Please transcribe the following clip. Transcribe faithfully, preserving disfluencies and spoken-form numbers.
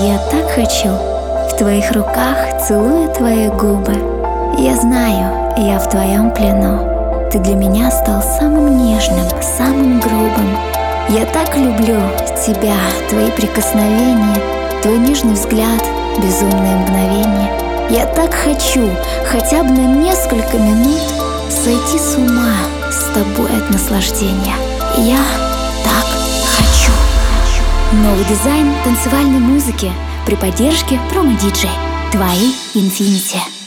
Я так хочу, в твоих руках целую твои губы. Я знаю, я в твоем плену. Ты для меня стал самым нежным, самым грубым. Я так люблю тебя, твои прикосновения, твой нежный взгляд, безумные мгновения. Я так хочу хотя бы на несколько минут сойти с ума с тобой от наслаждения. Я так хочу. Новый дизайн танцевальной музыки при поддержке промо-диджей. Твои Infinity.